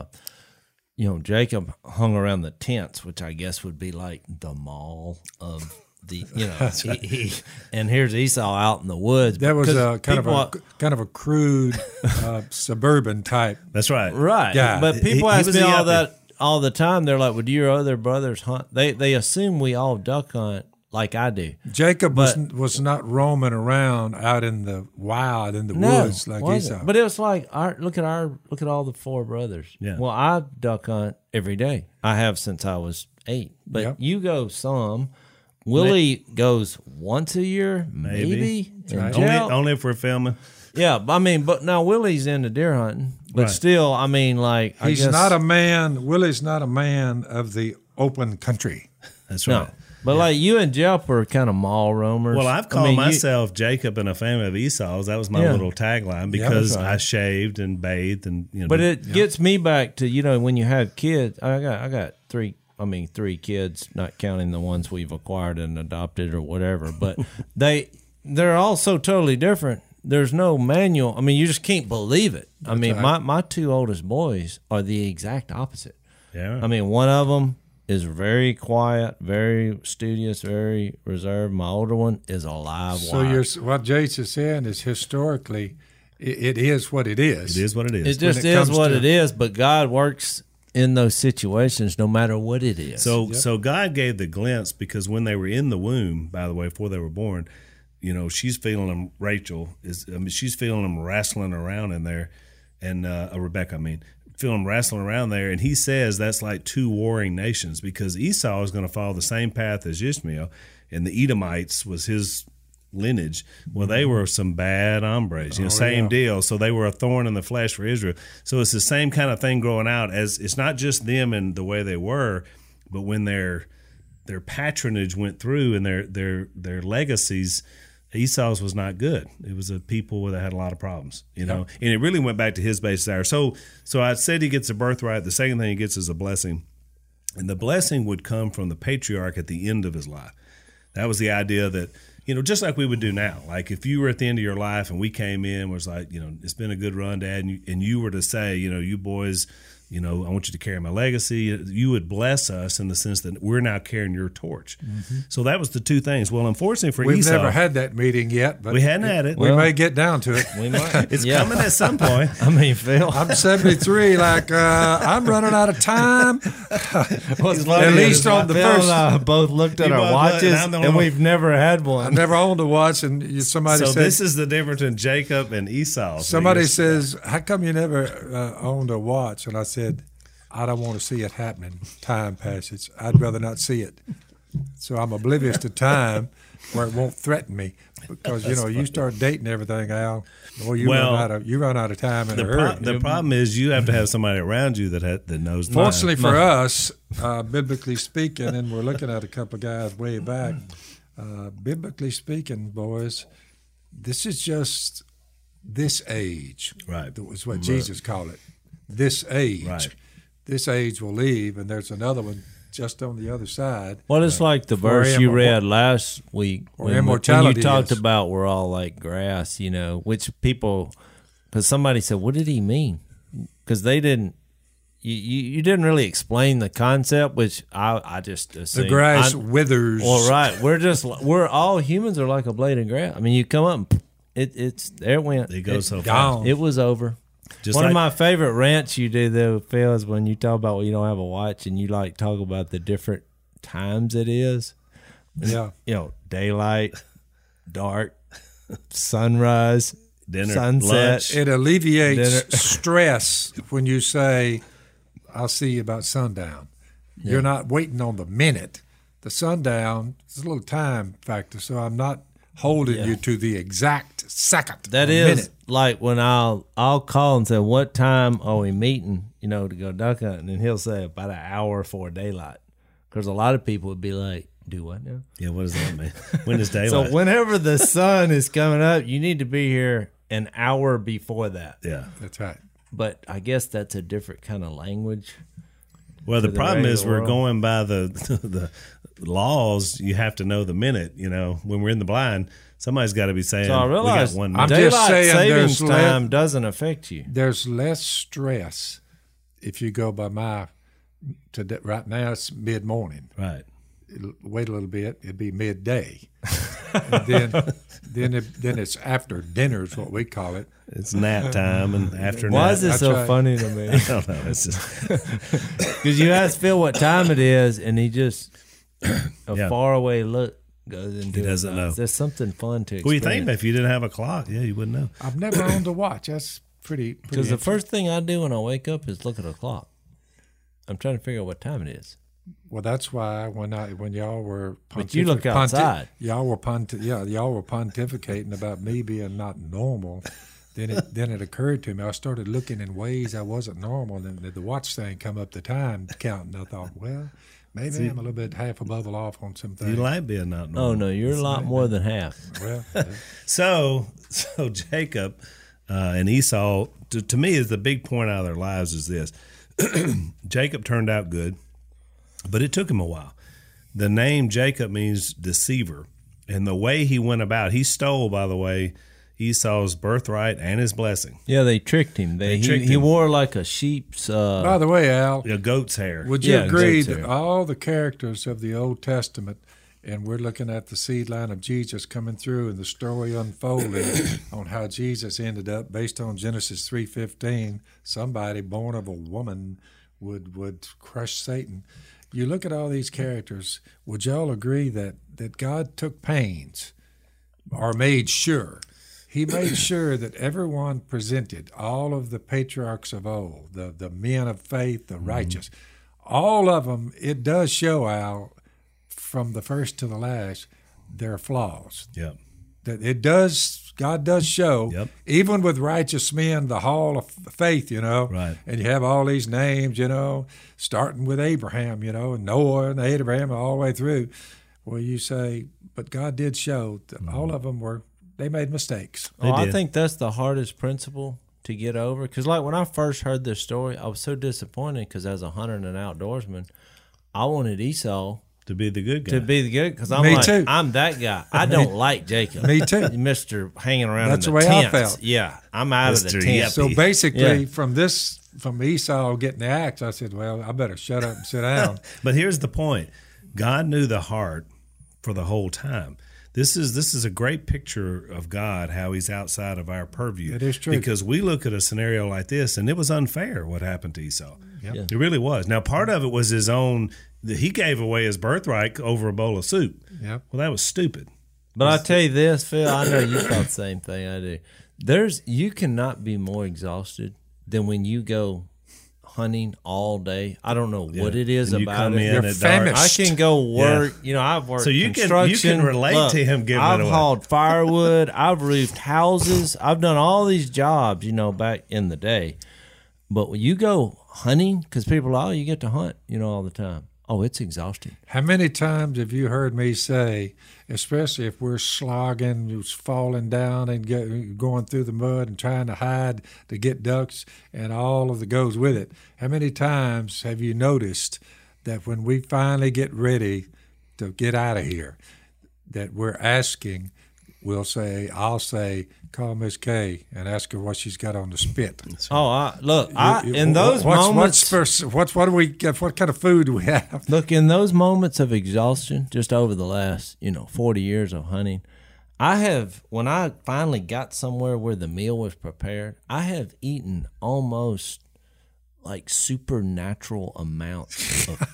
you know, Jacob hung around the tents, which I guess would be like the mall of the, you know, he, he, and here's Esau out in the woods. That was because a kind of people a are- kind of a crude uh, suburban type. That's right. right. Yeah. But He- people he ask was me the all out there. that all the time. They're like, "Well, do your other brothers hunt?" They they assume we all duck hunt like I do. Jacob But- was was not roaming around out in the wild in the No, woods like wasn't. Esau. But it was like, our, look at our look at all the four brothers. Yeah. Well, I duck hunt every day. I have since I was eight. But Yep. you go some. Willie goes once a year, maybe. in right. Only, jail. only if we're filming. Yeah, I mean, but now Willie's into deer hunting. But Right. still, I mean, like I He's guess, not a man. Willie's not a man of the open country. That's no. right. But like you and Jeff were kind of mall roamers. Well, I've I called mean, you- myself Jacob and a family of Esau's. That was my Yeah. little tagline because right. I shaved and bathed and you know. But it gets me back to, you know, when you have kids. I got I got three. I mean, three kids, not counting the ones we've acquired and adopted or whatever. But they they're all so totally different. There's no manual. I mean, you just can't believe it. I mean, right. my my two oldest boys are the exact opposite. yeah. I mean, one of them is very quiet, very studious, very reserved. My older one is a live So wire. you're, what Jace is saying is historically, it, it is what it is. it is what it is. It just it is comes what to- it is. But God works in those situations, no matter what it is. So so God gave the glimpse because when they were in the womb, by the way, before they were born, you know, she's feeling them. Rachel is. I mean, she's feeling them wrestling around in there, and uh, uh, Rebecca, I mean, feeling them wrestling around there. And he says that's like two warring nations because Esau is going to follow the same path as Ishmael, and the Edomites was his lineage. Well, they were some bad hombres, you know, Oh, same yeah. deal. So they were a thorn in the flesh for Israel. So it's the same kind of thing growing out as it's not just them and the way they were, but when their their patronage went through and their their their legacies, Esau's was not good. It was a people that had a lot of problems, you know, and it really went back to his base there. So so I said he gets a birthright. The second thing he gets is a blessing, and the blessing would come from the patriarch at the end of his life. That was the idea that, you know, just like we would do now. Like if you were at the end of your life and we came in, was like, you know, it's been a good run, Dad, and you, and you were to say, you know, you boys, you know, I want you to carry my legacy. You would bless us in the sense that we're now carrying your torch. Mm-hmm. So that was the two things. Well, unfortunately for We've Esau, never had that meeting yet, but we hadn't had it. We Well, may get down to it. We might. It's Yeah. coming at some point. I mean, Phil. I'm seventy-three. Like uh, I'm running out of time. What's At funny least is on the Phil first. and I both looked at You our both looked, and watches, I'm the and only we've never had I one. never owned a watch, and you, somebody So said. this is the difference in Jacob and Esau. So somebody you're- says, "How come you never uh, owned a watch?" And I said, "I don't want to see it happening. Time passage. I'd rather not see it. So I'm oblivious to time, where it won't threaten me. Because you know, you start dating everything, Al. Boy, you Well, run out of you run out of time in the, a hurry. pro- the problem is you have to have somebody around you that ha- that knows. the Fortunately time. for us, uh, biblically speaking, and we're looking at a couple of guys way back. Uh, biblically speaking, boys, this is just this age. Right. That was what Jesus called it. This age. Right. This age will leave, and there's another one just on the other side. Well, it's like the For verse you immor- read last week or when, when immortality you talked is. about we're all like grass, you know, which people, because somebody said, what did he mean? Because they didn't, you, you, you didn't really explain the concept, which I, I just assumed. The grass I- withers. Well, right. We're just, we're all humans are like a blade of grass. I mean, you come up and it, it's, there it went. It goes so gone. fast. It was over. Just One like, of my favorite rants you do though, Phil, is when you talk about well, you don't have a watch and you like talk about the different times it is. Yeah. You know, daylight, dark, sunrise, Dinner, sunset. lunch. It alleviates Dinner. stress when you say, I'll see you about sundown. You're not waiting on the minute. The sundown is a little time factor, so I'm not holding Yeah. you to the exact second. That or is minute. like when I'll I'll call and say, what time are we meeting, you know, to go duck hunting? And he'll say about an hour before daylight. Because a lot of people would be like, do what now? Yeah, what does that mean? When is daylight? So whenever the sun is coming up, you need to be here an hour before that. yeah. That's right. But I guess that's a different kind of language. Well, the the problem is regular we're world. going by the the laws. You have to know the minute. You know, when we're in the blind, somebody's got to be saying, So I "We realize got one I'm minute." just daylight saying savings there's le- time doesn't affect you. There's less stress if you go by my, to, right now it's mid-morning. right. It'll, wait a little bit, it'd be midday. And then then, it, then it's after dinner is what we call it. It's nap time and after Why nap. is this That's so right. funny to me? I don't know. It's just Because you ask Phil what time it is, and he just a Yeah. faraway look goes into. He doesn't his eyes. know. There's something fun to well, you think experience. if you didn't have a clock, yeah, you wouldn't know. I've never owned a watch. That's pretty. pretty Because the interesting. first thing I do when I wake up is look at a clock. I'm trying to figure out what time it is. Well, that's why when I when y'all were But you look pontific- outside. y'all were ponti- yeah, y'all were pontificating about me being not normal. Then it then it occurred to me. I started looking in ways I wasn't normal, and the, the watch thing come up the time counting. I thought, well, maybe I'm a little bit half a bubble off on some You things. like being not normal. Oh no, you're a lot more than half. Well, yeah. So, so Jacob uh, and Esau, to, to me, is the big point out of their lives is this: Jacob turned out good, but it took him a while. The name Jacob means deceiver, and the way he went about, he stole, by the way, Esau's birthright and his blessing. Yeah, they tricked him. They, They he, tricked he him. wore like a sheep's. Uh, By the way, Al, A goat's hair. would you Yeah, agree goat's that hair. all the characters of the Old Testament, and we're looking at the seed line of Jesus coming through and the story unfolding on how Jesus ended up based on Genesis three fifteen, somebody born of a woman would would crush Satan. You look at all these characters, would y'all agree that, that God took pains or made sure? He made sure that everyone presented, all of the patriarchs of old, the, the men of faith, the righteous, all of them, it does show, Al, from the first to the last, their flaws. Yep. That it does, God does show, Yep. even with righteous men, the hall of faith, you know. Right. And you have all these names, you know, starting with Abraham, you know, and Noah and Abraham all the way through. Well, you say, but God did show that Mm-hmm. all of them were, they made mistakes. oh, I did. think that's the hardest principle to get over. Because like when I first heard this story, I was so disappointed because as a hunter and an outdoorsman, I wanted Esau to be the good guy. to be the good because I'm Me like too. I'm that guy. I don't like Jacob. Me too. Mister Hanging around. That's in the the way I tents. felt. Yeah, I'm out of Mister the tent. Yep. So basically, Yeah. from this, from Esau getting the axe, I said, well, I better shut up and sit down. But here's the point: God knew the heart for the whole time. This is this is a great picture of God, how He's outside of our purview. It is true. Because we look at a scenario like this, and it was unfair what happened to Esau. Yep. Yeah. It really was. Now, part of it was his own. He gave away his birthright over a bowl of soup. Yep. Well, that was stupid. But I tell you this, Phil, I know you thought the same thing I do. There's you cannot be more exhausted than when you go hunting all day. I don't know what Yeah. it is And you about come it. in You're at dark. famished. I can go work. You know, I've worked So you can- you construction. can relate Look, to him giving I've it away. hauled firewood. I've roofed houses. I've done all these jobs. You know, back in the day. But when you go hunting, because people, are, oh, you get to hunt. You know, all the time. Oh, it's exhausting. How many times have you heard me say, especially if we're slogging, just falling down and get, going through the mud and trying to hide to get ducks and all of the goes with it? How many times have you noticed that when we finally get ready to get out of here, that we're asking, we'll say, I'll say, call Miss Kay and ask her what she's got on the spit. Oh, I, look, I, You- you- in those what's, moments, what's, for, what's what do we get? What kind of food do we have? look, in those moments of exhaustion, just over the last, you know, forty years of hunting, I have, when I finally got somewhere where the meal was prepared, I have eaten almost like supernatural amounts of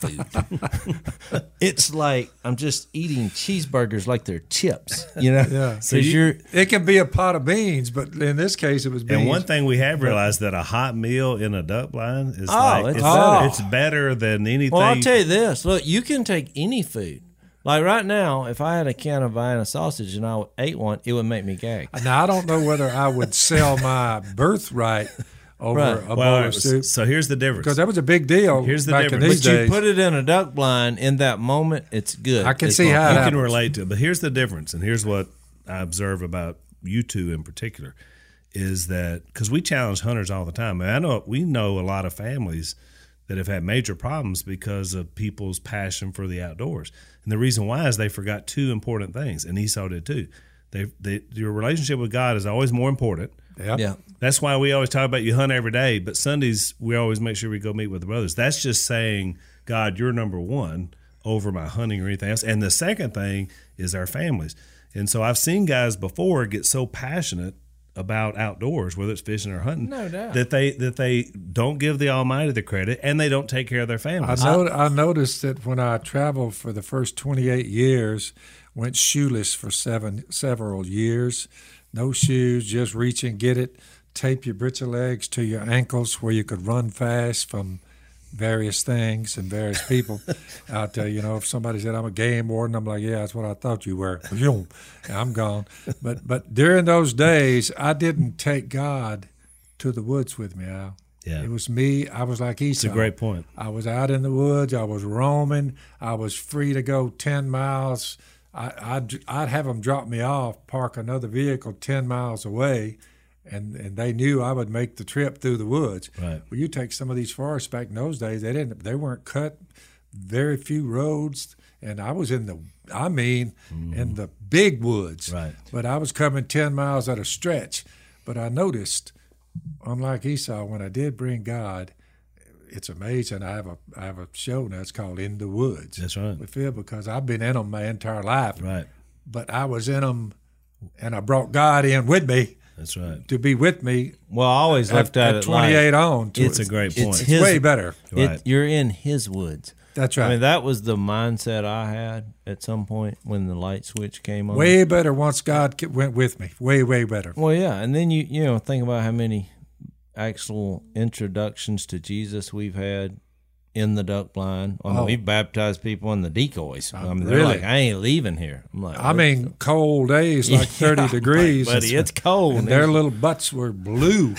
food. It's like I'm just eating cheeseburgers like they're chips, you know? Yeah. So you're, It can be a pot of beans, but in this case, it was beans. And one thing we have realized that a hot meal in a duck blind is Oh, like it's it's, better. it's better than anything. well, I'll tell you this. Look, you can take any food. Like right now, if I had a can of Vienna sausage and I ate one, it would make me gag. Now I don't know whether I would sell my birthright over Right. a bowl well, of soup so here's the difference. because that was a big deal. Here's the back difference. in these But you days. put it in a duck blind in that moment, it's good. I can It's see gonna- how it you can happens. relate to it, but here's the difference, and here's what I observe about you two in particular, is that because we challenge hunters all the time. And I know we know a lot of families that have had major problems because of people's passion for the outdoors, and the reason why is they forgot two important things, and Esau did too. They, they your relationship with God is always more important. Yep. Yeah. That's why we always talk about you hunt every day, but Sundays we always make sure we go meet with the brothers. That's just saying, God, you're number one over my hunting or anything else. And the second thing is our families. And so I've seen guys before get so passionate about outdoors, whether it's fishing or hunting, No doubt. that they that they don't give the Almighty the credit and they don't take care of their I, families. know, I noticed that when I traveled for the first twenty-eight years, went shoeless for seven several years, no shoes, just reach and get it, tape your britches legs to your ankles where you could run fast from various things and various people out there. You know, if somebody said I'm a game warden, I'm like, yeah, that's what I thought you were. Boom, I'm gone. But but during those days, I didn't take God to the woods with me, Al. Yeah. It was me. I was like Esau. It's a great point. I was out in the woods. I was roaming. I was free to go ten miles. I, I'd, I'd have them drop me off, park another vehicle ten miles away, and, and they knew I would make the trip through the woods. Right. Well, you take some of these forests back in those days, they didn't. They weren't cut. Very few roads, and I was in the. I mean, in the big woods. Right. But I was coming ten miles at a stretch. But I noticed, unlike Esau, when I did bring God, it's amazing. I have a I have a show now. It's called In the Woods. That's right. With Phil, because I've been in them my entire life. Right. But I was in them, and I brought God in with me That's right. to be with me. Well, I always At, looked at, at it like twenty-eight on. To It's a great point. it's It's his, way better. it- Right. you're in his woods. That's right. I mean, that was the mindset I had at some point when the light switch came on. way better once God ke- went with me. Way way better. Well, yeah, and then you you know think about how many actual introductions to Jesus we've had in the duck blind. I mean, Oh. we've baptized people in the decoys. I mean, they're really? like, I ain't leaving here. I'm like, I what? mean, cold days like thirty Yeah, degrees. like, buddy, it's cold. And their little butts were blue.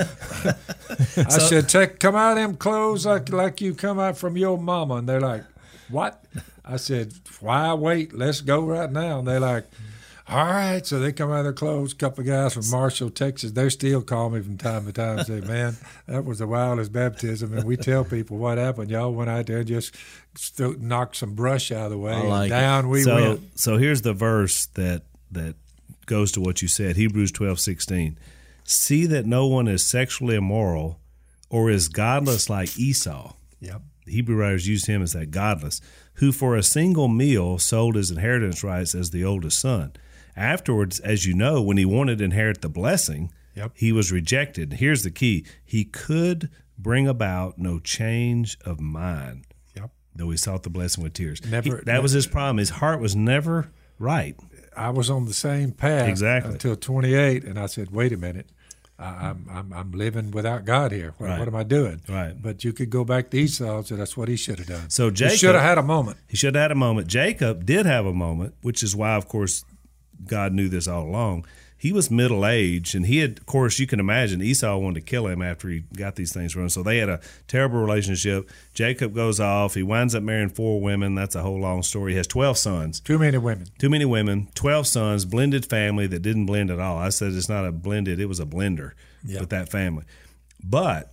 I said, "Take, come out of them clothes like like you come out from your mama." And they're like, "What?" I said, "Why wait? Let's go right now." And they're like, All right, so they come out of their clothes. A couple of guys from Marshall, Texas. They still call me from time to time and say, "Man, that was the wildest baptism." And we tell people what happened. Y'all went out there and just st- knocked some brush out of the way. I like and down it. we so, went. So here's the verse that that goes to what you said. Hebrews twelve sixteen. See that no one is sexually immoral or is godless like Esau. Yep. The Hebrew writers used him as that godless, who for a single meal sold his inheritance rights as the oldest son. Afterwards, as you know, when he wanted to inherit the blessing, Yep. he was rejected. Here's the key. He could bring about no change of mind, Yep. though he sought the blessing with tears. Never- He- that was his problem. His heart was never right. I was on the same path Exactly. until twenty-eight, and I said, "Wait a minute, I, I'm I'm I'm living without God here. What, Right. what am I doing?" Right. But you could go back to Esau and say that's what he should have done. So he Jacob- should have had a moment. He should have had a moment. Jacob did have a moment, which is why, of course, God knew this all along. He was middle aged, and he had, of course, you can imagine Esau wanted to kill him after he got these things from him. So they had a terrible relationship. Jacob goes off. He winds up marrying four women. That's a whole long story. He has twelve sons. Too many women. Too many women, twelve sons, blended family that didn't blend at all. I said it's not a blended, it was a blender Yeah. with that family. But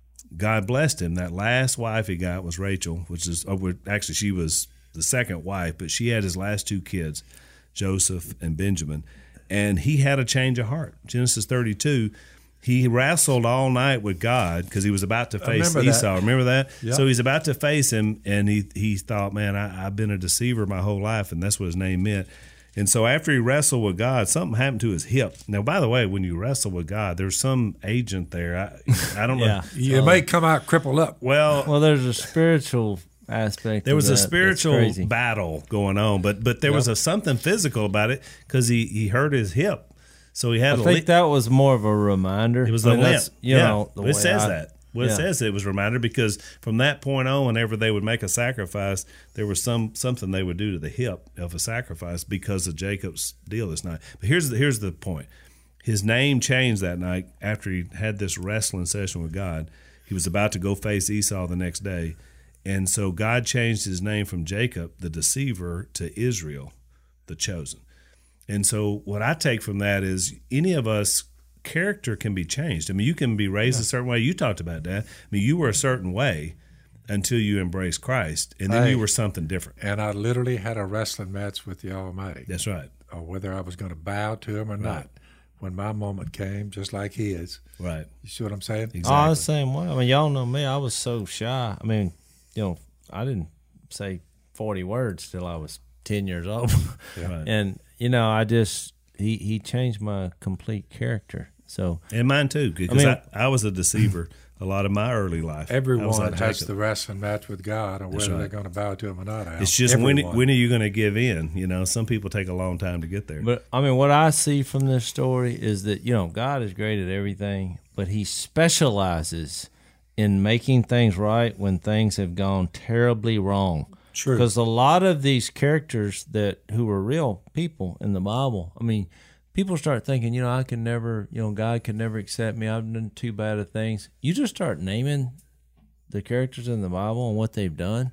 God blessed him. That last wife he got was Rachel, which is oh, actually she was the second wife, but she had his last two kids, Joseph and Benjamin. And he had a change of heart. Genesis thirty-two, he wrestled all night with God because he was about to face remember that. Esau. Remember that? Yeah. So he's about to face him, and he, he thought, man, I, I've been a deceiver my whole life, and that's what his name meant. And so after he wrestled with God, something happened to his hip. Now, by the way, when you wrestle with God, there's some agent there. I, I don't know. Yeah. You may come out crippled up. Well, Well, there's a spiritual aspect. there of was that a that's spiritual crazy. battle going on, but but there was a something physical about it because he, he hurt his hip. So he had I a think limp. that was more of a reminder. It was I the mean, limp. that's, You yeah. know, the it way says I- that. Well, yeah. it says it was a reminder because from that point on, whenever they would make a sacrifice, there was some something they would do to the hip of a sacrifice because of Jacob's deal this night. But here's the, here's the point. His name changed that night after he had this wrestling session with God. He was about to go face Esau the next day. And so God changed his name from Jacob, the deceiver, to Israel, the chosen. And so what I take from that is any of us, character can be changed. I mean, you can be raised a certain way. You talked about that. I mean, you were a certain way until you embraced Christ, and then Hey. you were something different. And I literally had a wrestling match with the Almighty, That's right. or whether I was going to bow to him or not. When my moment came, just like his. Right. You see what I'm saying? Oh, Exactly. the same way. I mean, y'all know me. I was so shy. I mean, you know, I didn't say forty words till I was ten years old. Right. And, you know, I just, he, he changed my complete character. So, And mine too, because I, I mean, mean- I, I was a deceiver a lot of my early life. I was Everyone like has Jacob. the wrestling match with God, and whether right. they're going to bow to him or not. Al. It's just when Everyone. when are you going to give in? You know, some people take a long time to get there. but I mean, what I see from this story is that, you know, God is great at everything, but he specializes in making things right when things have gone terribly wrong. True. Because a lot of these characters that who were real people in the Bible, I mean, people start thinking, you know, I can never, you know, God can never accept me. I've done too bad of things. You just start naming the characters in the Bible and what they've done.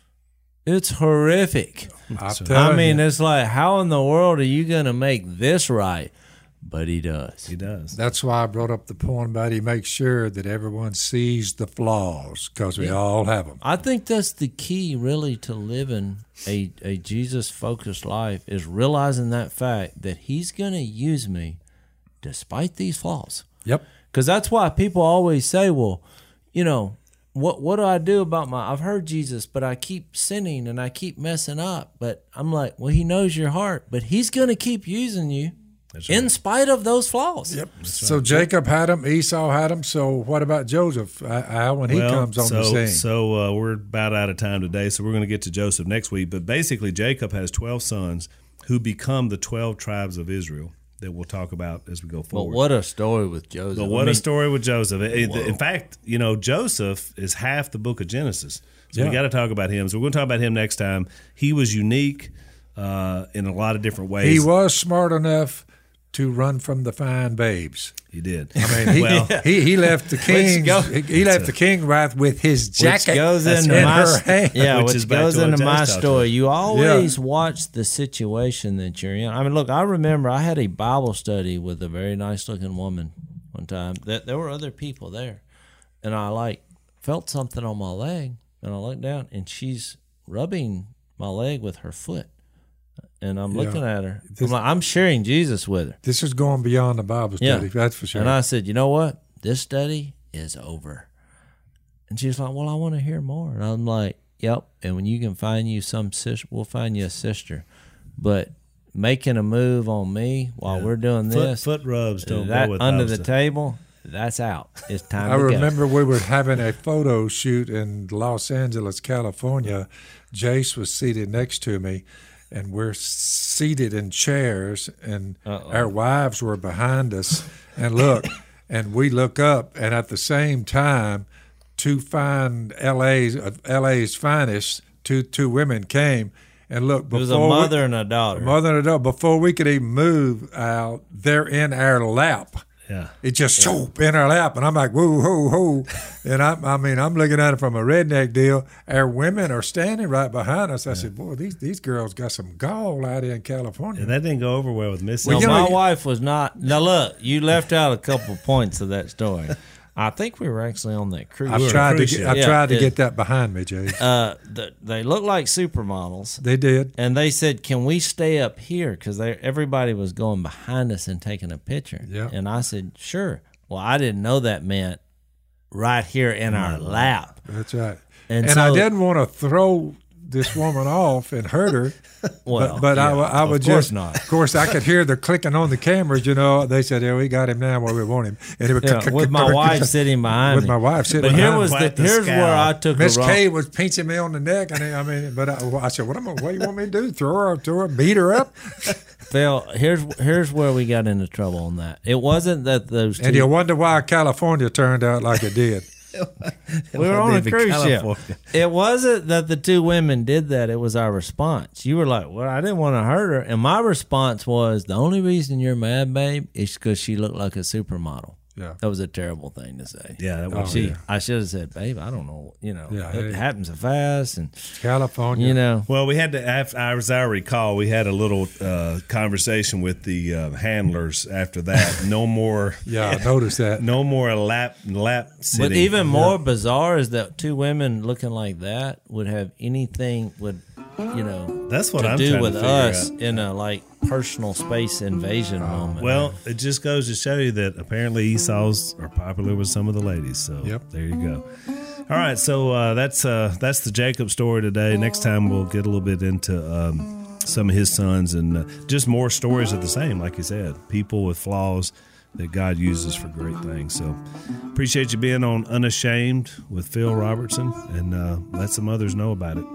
It's horrific. I'm I telling mean, you, it's like, how in the world are you going to make this right? But he does. he does. that's why I brought up the point about he makes sure that everyone sees the flaws, because we all have them. I think that's the key, really, to living a, a Jesus-focused life is realizing that fact that he's going to use me despite these flaws. Yep. Because that's why people always say, well, you know, what what do I do about my, I've heard Jesus, but I keep sinning and I keep messing up. But I'm like, well, he knows your heart, but he's going to keep using you That's right. in spite of those flaws. Yep. So Jacob had him, Esau had him. So what about Joseph? Uh, Al, when he Well, comes on so, the scene? So uh, we're about out of time today, so we're going to get to Joseph next week. But basically, Jacob has twelve sons who become the twelve tribes of Israel that we'll talk about as we go But forward. what a story with Joseph. But I what mean, a story with Joseph. It- in fact, you know, Joseph is half the book of Genesis. So Yeah. we got to talk about him. So we're going to talk about him next time. He was unique uh, in a lot of different ways. He was smart enough to run from the fine babes. He did. I mean, he well, he, he left the king. go- he, he left the king right with his jacket. Which goes in into my her hand. yeah, Which which, is back goes to what into my Jay's talking story. about. You always watch the situation that you're in. I mean, look, I remember I had a Bible study with a very nice looking woman one time. That there were other people there, and I like felt something on my leg, and I looked down, and she's rubbing my leg with her foot. And I'm Yeah. looking at her. This- I'm, like, I'm sharing Jesus with her. This is going beyond the Bible study. That's for sure. And I said, you know what? This study is over. And she's like, well, I want to hear more. And I'm like, yep. And when you can find you some sister, we'll find you a sister. But making a move on me while Yeah. we're doing foot, this, foot rubs don't that go with under Bible the study. table, that's out. It's time I to remember we were having a photo shoot in Los Angeles, California. Jace was seated next to me, and we're seated in chairs, and Uh-oh. our wives were behind us. And look, and we look up, and at the same time, two fine L A's, uh, L A's finest, two two women came. And look, It before was a we- mother and a daughter. mother and a daughter, before we could even move out, they're in our lap. Yeah. It just choop in our lap, and I'm like, whoa, whoa, whoa. And I, I mean, I'm looking at it from a redneck deal. Our women are standing right behind us. I said, boy, these these girls got some gall out here in California. And that didn't go over well with Missy. No, you know, my you- wife was not. Now, look, you left out a couple points of that story. I think we were actually on that cruise. I've were tried to cruise get, ship. I've Yeah, tried to it- get that behind me, Jay. Uh, the, they looked like supermodels. They did. And they said, "Can we stay up here?" Because everybody was going behind us and taking a picture. Yeah. And I said, "Sure." Well, I didn't know that meant right here in our lap. That's right. And And, so- I didn't want to throw this woman off and hurt her. Well, but but I, yeah, wa- I of would course just, not. of course, I could hear the clicking on the cameras. You know, they said, "Yeah, we got him now where we want him." And it would Yeah, with my wife sitting behind with me. my wife sitting. But here behind was me. the, Quite the here's scowl. where I took Miss a wrong. Kay was pinching me on the neck, and I, I mean, but I, I said, "What am I? What do you want me to do? Throw her, throw her, beat her up?" Phil, here's here's where we got into trouble on that. It wasn't that those two. And you wonder why California turned out like it did. we were on a Even cruise ship. California. It wasn't that the two women did that. It was our response. You were like, well, I didn't want to hurt her. And my response was, the only reason you're mad, babe, is because she looked like a supermodel. Yeah. That was a terrible thing to say. Yeah, that Oh, was She, yeah. I should have said, babe, I don't know. You know, Yeah, it hey. happens so fast. And, California. you know, Well, we had to, af- as I recall, we had a little uh, conversation with the uh, handlers after that. No more, Yeah, I noticed that. no more lap lap sitting. but even more bizarre is that two women looking like that would have anything would, you know, That's what to I'm do trying with to figure us out. in a like personal space invasion moment. Well, it just goes to show you that apparently Esau's are popular with some of the ladies. So Yep. there you go. All right, so uh, that's uh, that's the Jacob story today. Next time we'll get a little bit into um, some of his sons and uh, just more stories of the same, like you said, people with flaws that God uses for great things. So appreciate you being on Unashamed with Phil Robertson, and uh, let some others know about it.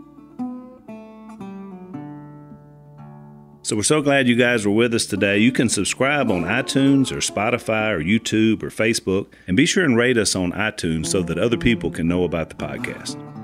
So we're so glad you guys were with us today. You can subscribe on iTunes or Spotify or YouTube or Facebook, and be sure and rate us on iTunes so that other people can know about the podcast.